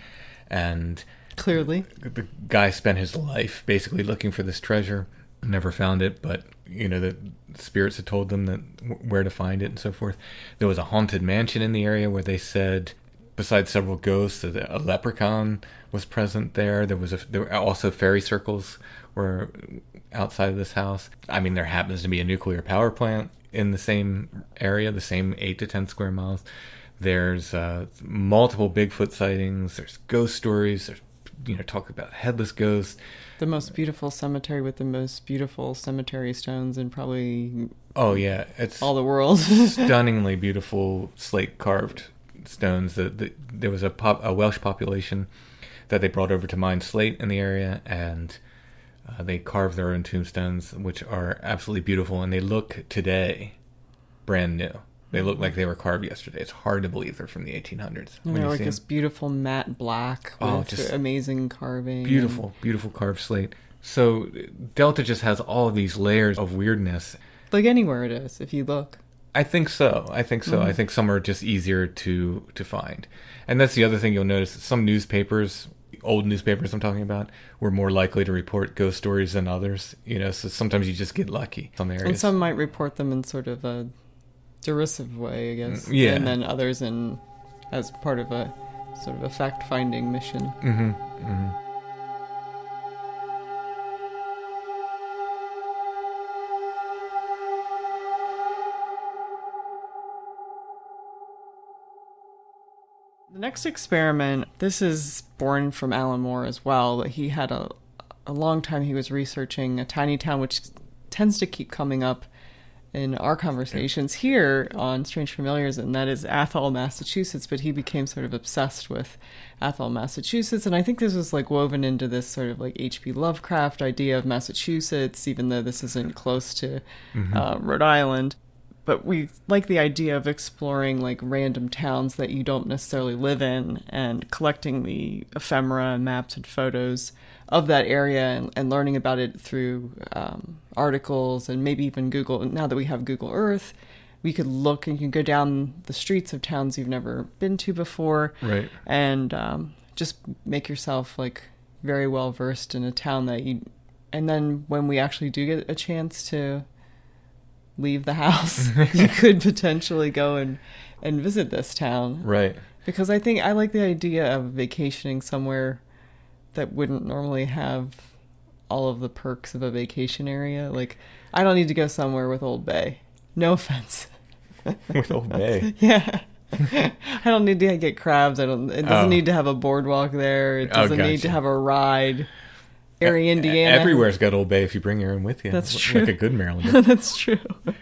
And Clearly. the guy spent his life basically looking for this treasure. Never found it, but you know, the spirits had told them that where to find it and so forth. There was a haunted mansion in the area where they said, besides several ghosts, that a leprechaun was present there. There was a, there were also fairy circles were outside of this house. I mean, there happens to be a nuclear power plant in the same area, the same eight to ten square miles. There's uh, multiple Bigfoot sightings. There's ghost stories. There's, you know, talk about headless ghosts. The most beautiful cemetery with the most beautiful cemetery stones in probably Oh yeah, it's all the world. stunningly beautiful slate carved stones. The, the, there was a, pop, a Welsh population that they brought over to mine slate in the area, and uh, they carved their own tombstones, which are absolutely beautiful, and they look today brand new. They look like they were carved yesterday. It's hard to believe they're from the eighteen hundreds. And when they're you like see this them. beautiful matte black with Oh, just amazing carving. Beautiful, beautiful carved slate. So Delta just has all of these layers of weirdness. Like anywhere it is, if you look. I think so. I think so. Mm-hmm. I think some are just easier to to find. And that's the other thing you'll notice. Some newspapers, old newspapers I'm talking about, were more likely to report ghost stories than others. You know, so sometimes you just get lucky. Some areas. And some might report them in sort of a derisive way, I guess. Yeah. And then others in as part of a sort of a fact-finding mission. Mm-hmm. Mm-hmm. The next experiment, this is born from Alan Moore as well. He had a, a long time he was researching a tiny town, which tends to keep coming up in our conversations here on Strange Familiars, and that is Athol, Massachusetts. But he became sort of obsessed with Athol, Massachusetts, and I think this was like woven into this sort of like H P Lovecraft idea of Massachusetts, even though this isn't close to mm-hmm. uh, Rhode Island. But we like the idea of exploring like random towns that you don't necessarily live in and collecting the ephemera and maps and photos of that area and, and learning about it through um, articles and maybe even Google. Now that we have Google Earth, we could look and you can go down the streets of towns you've never been to before. Right. And um, just make yourself like very well versed in a town that you... And then when we actually do get a chance to leave the house, you could potentially go and, and visit this town. Right. Because I think I like the idea of vacationing somewhere that wouldn't normally have all of the perks of a vacation area. Like, I don't need to go somewhere with Old Bay. No offense. With Old Bay? Yeah. I don't need to get crabs. I don't. It doesn't oh. need to have a boardwalk there. It doesn't oh, gotcha. need to have a ride. Erie, Indiana. Everywhere's got Old Bay if you bring your own with you. That's true. Like a good Marylander. That's true.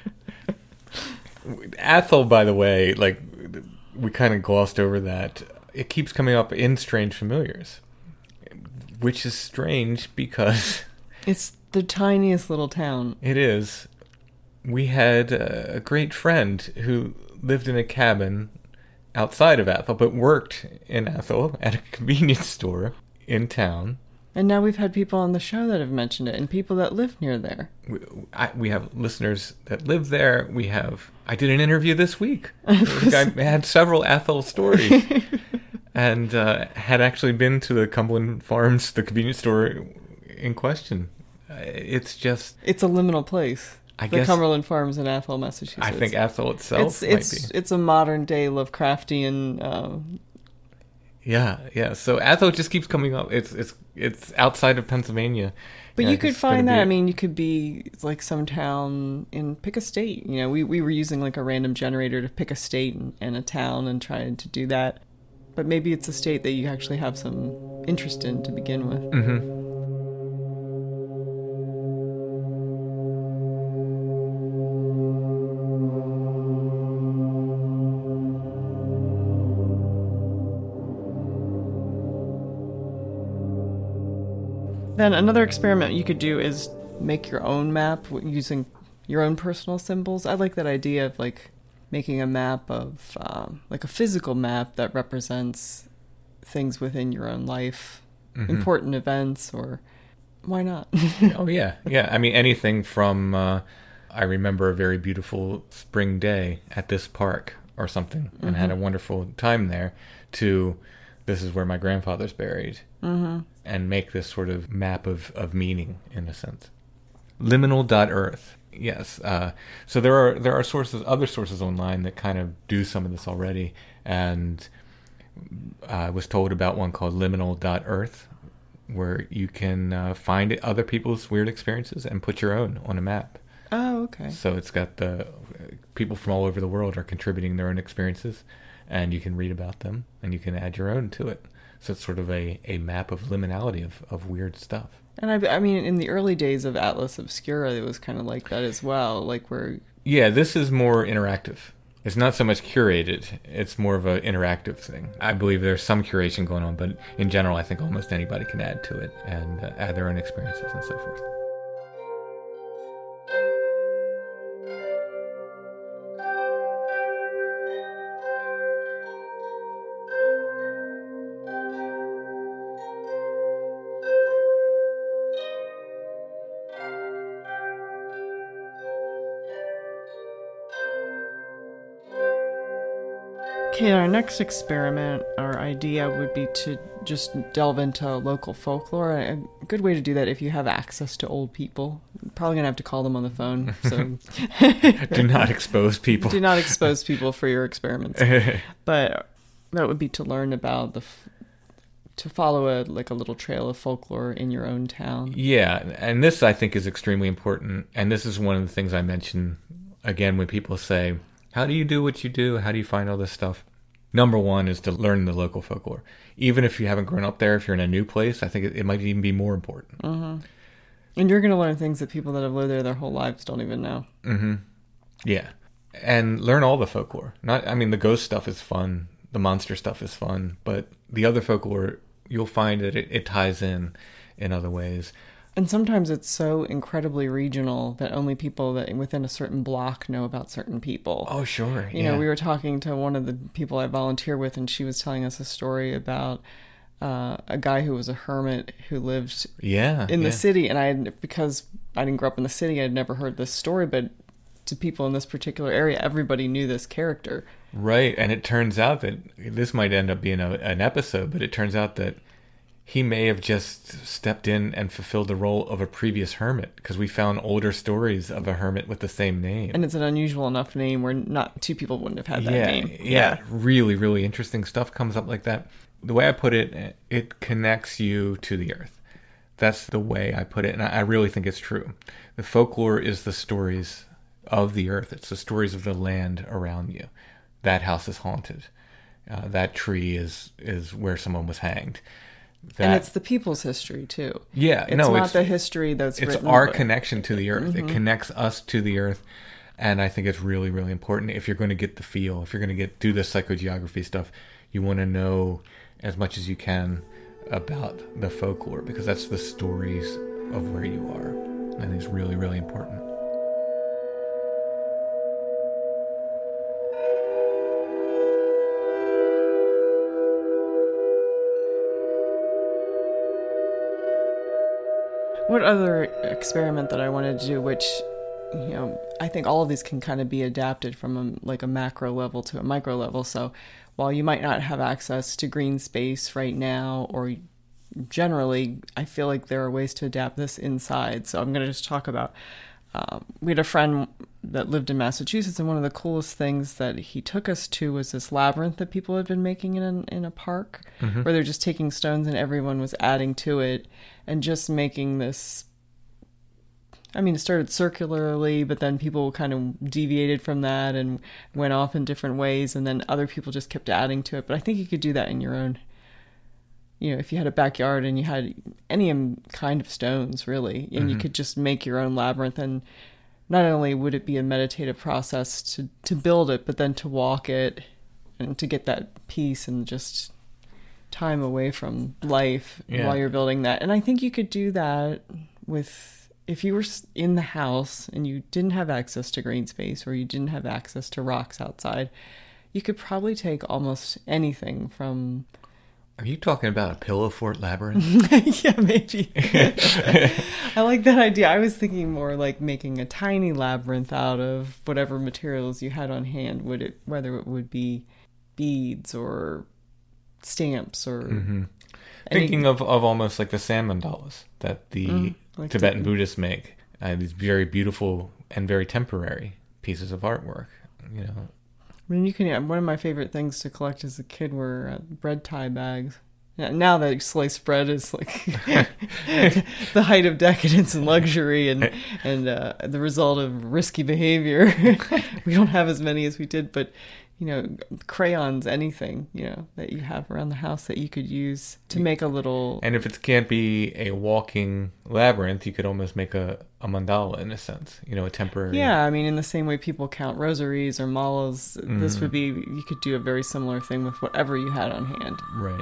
Athol, by the way, like, we kind of glossed over that. It keeps coming up in Strange Familiars, which is strange because... It's the tiniest little town. It is. We had a great friend who lived in a cabin outside of Athol, but worked in Athol at a convenience store in town. And now we've had people on the show that have mentioned it, and people that live near there. We, I, we have listeners that live there. We have... I did an interview this week. I had several Athol stories. And uh, had actually been to the Cumberland Farms, the convenience store in question. It's just... It's a liminal place. I the guess, Cumberland Farms in Athol, Massachusetts. I think Athol itself it's, it's, might be. It's a modern-day Lovecraftian... Uh, Yeah, yeah. So Athol just keeps coming up. It's it's it's outside of Pennsylvania. But yeah, you could find that. Be... I mean, you could be like some town in pick a state. You know, we we were using like a random generator to pick a state and, and a town and trying to do that. But maybe it's a state that you actually have some interest in to begin with. Mm-hmm. Then another experiment you could do is make your own map using your own personal symbols. I like that idea of like making a map of um, like a physical map that represents things within your own life, mm-hmm. important events, or why not? Oh yeah, yeah. I mean anything from uh, I remember a very beautiful spring day at this park or something, and mm-hmm. had a wonderful time there, to this is where my grandfather's buried. Mm-hmm. And make this sort of map of, of meaning, in a sense. Liminal dot earth. Yes. Uh, so there are there are sources, other sources online that kind of do some of this already. And I was told about one called liminal dot earth, where you can uh, find other people's weird experiences and put your own on a map. Oh, okay. So it's got the people from all over the world are contributing their own experiences, and you can read about them, and you can add your own to it. So it's sort of a, a map of liminality of, of weird stuff. And I, I mean, in the early days of Atlas Obscura, it was kind of like that as well, like where... Yeah, this is more interactive. It's not so much curated. It's more of an interactive thing. I believe there's some curation going on, but in general, I think almost anybody can add to it and uh, add their own experiences and so forth. Okay, our next experiment, our idea would be to just delve into local folklore. A good way to do that if you have access to old people. Probably going to have to call them on the phone. So do not expose people. Do not expose people for your experiments. But that would be to learn about the... F- to follow a like a little trail of folklore in your own town. Yeah, and this I think is extremely important. And this is one of the things I mention again when people say, how do you do what you do? How do you find all this stuff? number one is to learn the local folklore. Even if you haven't grown up there, if you're in a new place, I think it, it might even be more important. Mm-hmm. And you're going to learn things that people that have lived there their whole lives don't even know. Mm-hmm. Yeah. And learn all the folklore. Not, I mean, the ghost stuff is fun. The monster stuff is fun. But the other folklore, you'll find that it, it ties in in other ways. And sometimes it's so incredibly regional that only people that within a certain block know about certain people. Oh, sure. You yeah. know, we were talking to one of the people I volunteer with, and she was telling us a story about uh, a guy who was a hermit who lived yeah, in the yeah. city. And I had, because I didn't grow up in the city, I had never heard this story, but to people in this particular area, everybody knew this character. Right. And it turns out that this might end up being a, an episode, but it turns out that he may have just stepped in and fulfilled the role of a previous hermit, because we found older stories of a hermit with the same name. And it's an unusual enough name where not two people wouldn't have had that yeah, name. Yeah, yeah, really, really interesting stuff comes up like that. The way I put it, it connects you to the earth. That's the way I put it, and I really think it's true. The folklore is the stories of the earth. It's the stories of the land around you. That house is haunted. Uh, that tree is, is where someone was hanged. That, and it's the people's history too. Yeah, it's no, not it's the history that's it's written. our but... connection to the earth. Mm-hmm. It connects us to the earth, and I think it's really, really important. If you're going to get the feel, if you're going to get do the psychogeography stuff, you want to know as much as you can about the folklore, because that's the stories of where you are. I think it's really, really important. What other experiment that I wanted to do, which, you know, I think all of these can kind of be adapted from a, like a macro level to a micro level. So while you might not have access to green space right now, or generally, I feel like there are ways to adapt this inside. So I'm going to just talk about, um, we had a friend that lived in Massachusetts, and one of the coolest things that he took us to was this labyrinth that people had been making in a, in a park, mm-hmm. where they're just taking stones and everyone was adding to it and just making this. I mean, it started circularly, but then people kind of deviated from that and went off in different ways, and then other people just kept adding to it. But I think you could do that in your own, you know, if you had a backyard and you had any kind of stones, really, and mm-hmm. you could just make your own labyrinth. And not only would it be a meditative process to, to build it, but then to walk it and to get that peace and just time away from life yeah. while you're building that. And I think you could do that with, if you were in the house and you didn't have access to green space, or you didn't have access to rocks outside, you could probably take almost anything from... Are you talking about a pillow fort labyrinth? Yeah, maybe. I like that idea. I was thinking more like making a tiny labyrinth out of whatever materials you had on hand, would it, whether it would be beads or stamps or... Mm-hmm. Thinking of, of almost like the sand mandalas that the mm, like Tibetan the... Buddhists make. Uh, these very beautiful and very temporary pieces of artwork, you know. I mean, you can. One of my favorite things to collect as a kid were uh, bread tie bags. Now that sliced bread is like the height of decadence and luxury, and and uh, the result of risky behavior. We don't have as many as we did, but you know, crayons, anything, you know, that you have around the house that you could use to make a little... And if it can't be a walking labyrinth, you could almost make a, a mandala in a sense, you know, a temporary... Yeah, I mean, in the same way people count rosaries or malas, mm. this would be, you could do a very similar thing with whatever you had on hand. Right.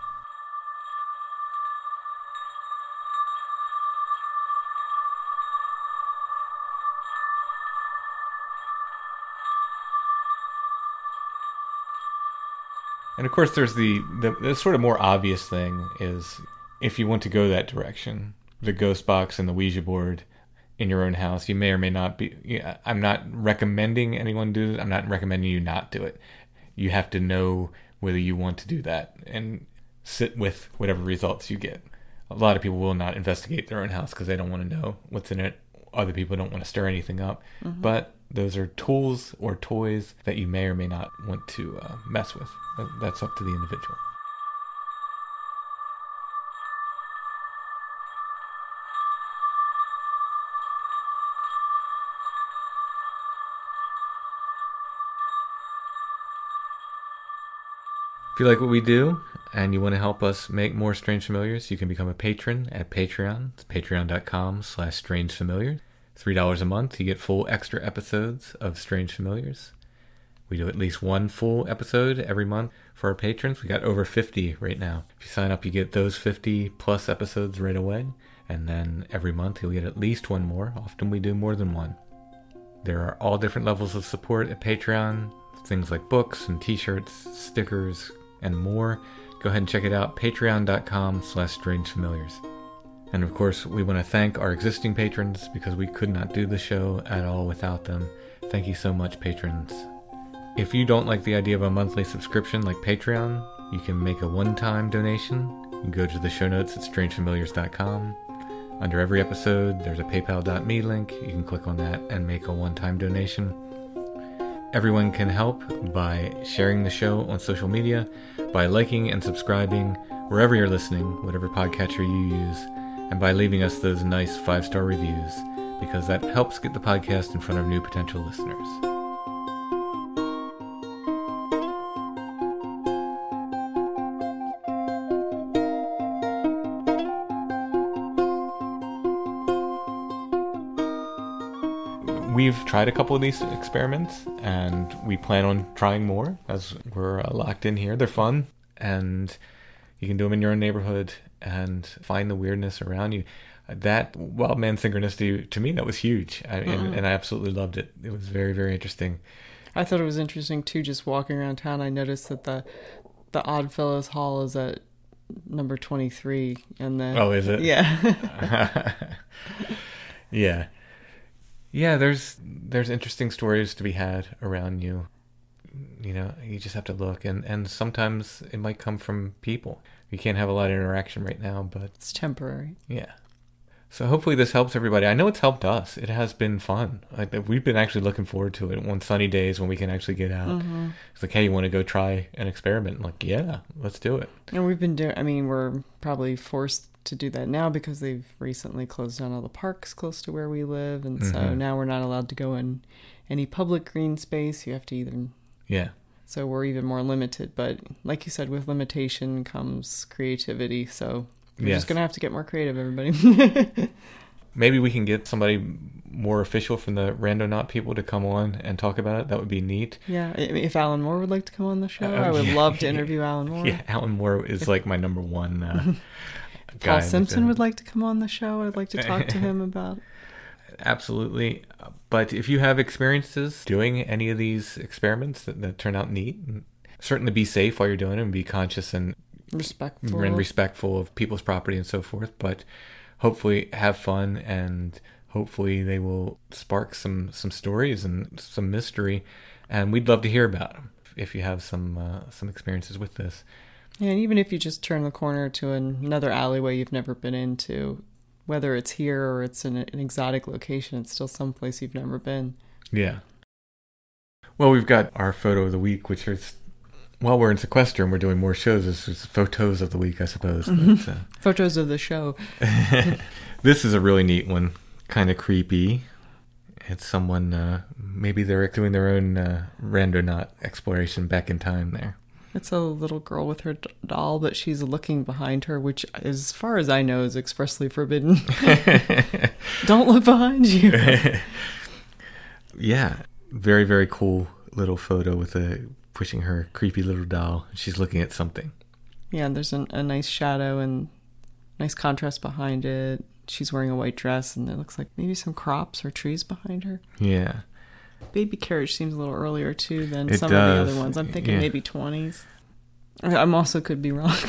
And of course, there's the, the, the sort of more obvious thing is if you want to go that direction, the ghost box and the Ouija board in your own house, you may or may not be... You know, I'm not recommending anyone do it. I'm not recommending you not do it. You have to know whether you want to do that and sit with whatever results you get. A lot of people will not investigate their own house because they don't want to know what's in it. Other people don't want to stir anything up. Mm-hmm. But those are tools or toys that you may or may not want to uh, mess with. That's up to the individual. If you like what we do and you want to help us make more Strange Familiars, you can become a patron at Patreon. It's patreon.com slash Strange Familiars. three dollars a month, you get full extra episodes of Strange Familiars. We do at least one full episode every month for our patrons. We got over fifty right now. If you sign up, you get those fifty plus episodes right away. And then every month you'll get at least one more. Often we do more than one. There are all different levels of support at Patreon. Things like books and t-shirts, stickers, and more. Go ahead and check it out. Patreon.com slash Strange Familiars. And of course, we want to thank our existing patrons because we could not do the show at all without them. Thank you so much, patrons. If you don't like the idea of a monthly subscription like Patreon, you can make a one-time donation. You can go to the show notes at strange familiars dot com. Under every episode, there's a paypal dot me link. You can click on that and make a one-time donation. Everyone can help by sharing the show on social media, by liking and subscribing wherever you're listening, whatever podcatcher you use, and by leaving us those nice five-star reviews, because that helps get the podcast in front of new potential listeners. We've tried a couple of these experiments, and we plan on trying more as we're uh, locked in here. They're fun, and you can do them in your own neighborhood and find the weirdness around you. That Wild Man Synchronicity, to me, that was huge, I, mm-hmm. and, and I absolutely loved it. It was very, very interesting. I thought it was interesting, too, just walking around town. I noticed that the the Oddfellows Hall is at number twenty-three. And then, oh, is it? Yeah. Yeah. Yeah, there's there's interesting stories to be had around you. You know, you just have to look, and, and sometimes it might come from people. You can't have a lot of interaction right now, but it's temporary. Yeah. So hopefully this helps everybody. I know it's helped us. It has been fun. Like, we've been actually looking forward to it on sunny days when we can actually get out. Mm-hmm. It's like, hey, you want to go try an experiment? I'm like, yeah, let's do it. And we've been doing, I mean, we're probably forced to do that now because they've recently closed down all the parks close to where we live. And mm-hmm. so now we're not allowed to go in any public green space. You have to either... Yeah. So we're even more limited. But like you said, with limitation comes creativity. So we're yes. just going to have to get more creative, everybody. Maybe we can get somebody more official from the Randonaut people to come on and talk about it. That would be neat. Yeah. If Alan Moore would like to come on the show, uh, I would yeah. love to interview Alan Moore. Yeah, Alan Moore is like my number one uh, guy. Paul Simpson would like to come on the show. I'd like to talk to him about. Absolutely. But if you have experiences doing any of these experiments that, that turn out neat, certainly be safe while you're doing it and be conscious and respectful and respectful of people's property and so forth. But hopefully have fun, and hopefully they will spark some, some stories and some mystery. And we'd love to hear about them if you have some uh, some experiences with this. Yeah, and even if you just turn the corner to another alleyway you've never been into, whether it's here or it's in an exotic location, it's still someplace you've never been. Yeah. Well, we've got our photo of the week, which is, while we're in sequester and we're doing more shows, this is photos of the week, I suppose. Mm-hmm. But, uh, photos of the show. This is a really neat one, kind of creepy. It's someone, uh, maybe they're doing their own uh, Randonaut exploration back in time there. It's a little girl with her doll, but she's looking behind her, which, as far as I know, is expressly forbidden. Don't look behind you. Yeah. Very, very cool little photo with a pushing her creepy little doll. She's looking at something. Yeah, there's an, a nice shadow and nice contrast behind it. She's wearing a white dress, and it looks like maybe some crops or trees behind her. Yeah. Baby carriage seems a little earlier, too, than it some does. of the other ones. I'm thinking yeah. maybe twenties. I'm also could be wrong.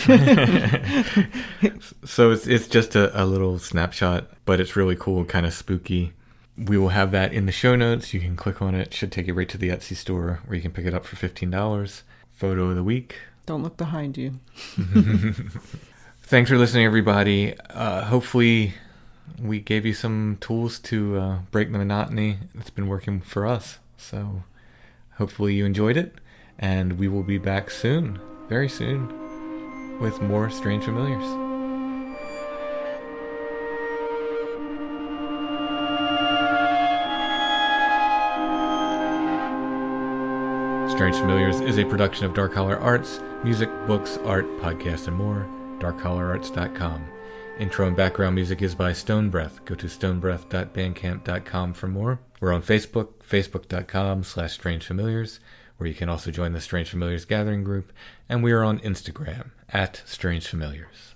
So it's it's just a, a little snapshot, but it's really cool and kind of spooky. We will have that in the show notes. You can click on it. It should take you right to the Etsy store where you can pick it up for fifteen dollars. Photo of the week. Don't look behind you. Thanks for listening, everybody. Uh, hopefully we gave you some tools to uh, break the monotony. It's been working for us. So hopefully you enjoyed it. And we will be back soon, very soon, with more Strange Familiars. Strange Familiars is a production of Dark Holler Arts. Music, books, art, podcasts, and more, dark holler arts dot com. Intro and background music is by Stone Breath. Go to stone breath dot bandcamp dot com for more. We're on Facebook, facebook dot com slash strange familiars, where you can also join the Strange Familiars Gathering group, and we are on Instagram, at Strange Familiars.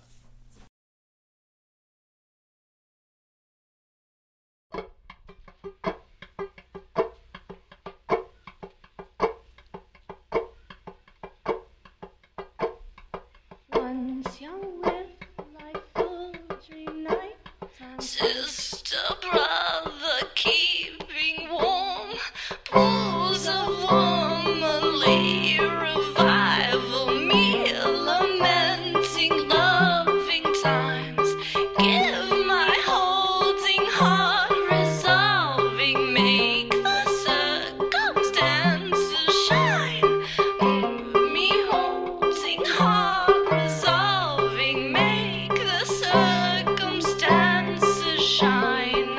Once young with life full dream night, sister, brother, keeping warm, pools of womanly revival, me lamenting loving times, give my holding heart resolving, make the circumstances shine, move me holding heart resolving, make the circumstances shine.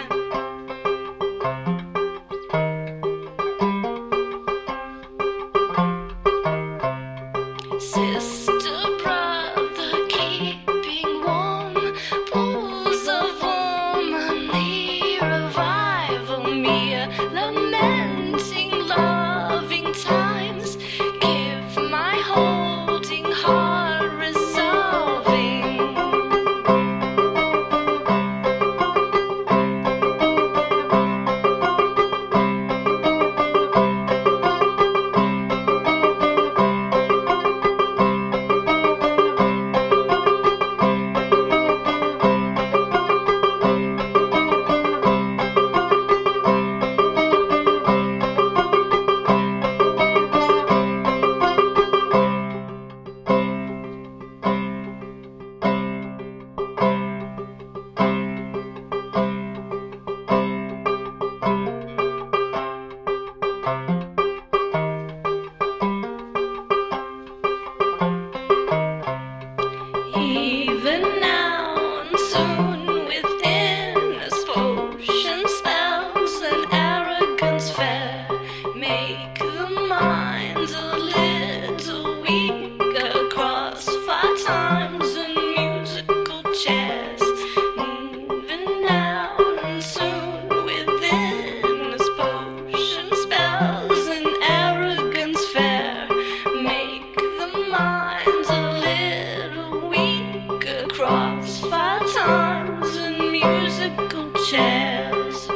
Sister, brother, keeping warm, pools of womanly revival, me lamenting loving times, give my holding heart resolving. Even now and soon within us potion spells and arrogance fair, make the minds a little weaker, crossfire times and musical chairs. Even now and soon within us potion spells and arrogance fair, make the minds a little weaker, crossfire times and musical chairs.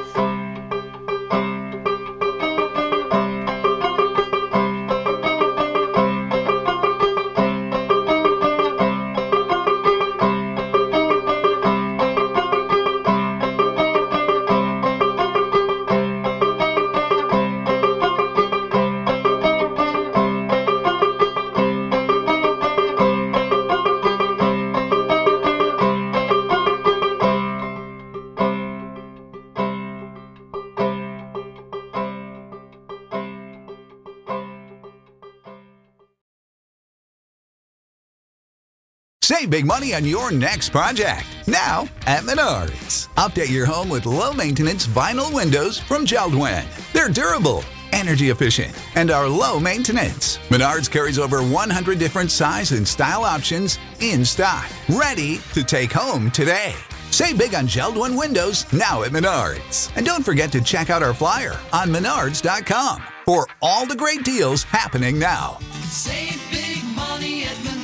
Save big money on your next project, now at Menards. Update your home with low-maintenance vinyl windows from Jeld-Wen. They're durable, energy efficient, and are low maintenance. Menards carries over one hundred different size and style options in stock, ready to take home today. Save big on Jeld-Wen windows now at Menards. And don't forget to check out our flyer on menards dot com for all the great deals happening now. Save big money at Menards.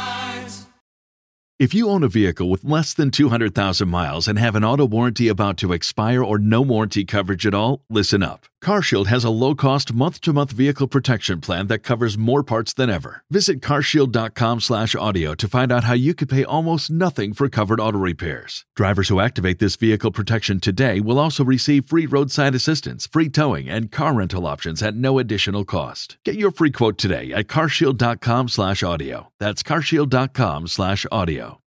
If you own a vehicle with less than two hundred thousand miles and have an auto warranty about to expire or no warranty coverage at all, listen up. CarShield has a low-cost month-to-month vehicle protection plan that covers more parts than ever. Visit carshield dot com slash audio to find out how you could pay almost nothing for covered auto repairs. Drivers who activate this vehicle protection today will also receive free roadside assistance, free towing, and car rental options at no additional cost. Get your free quote today at carshield dot com slash audio. That's carshield dot com slash audio.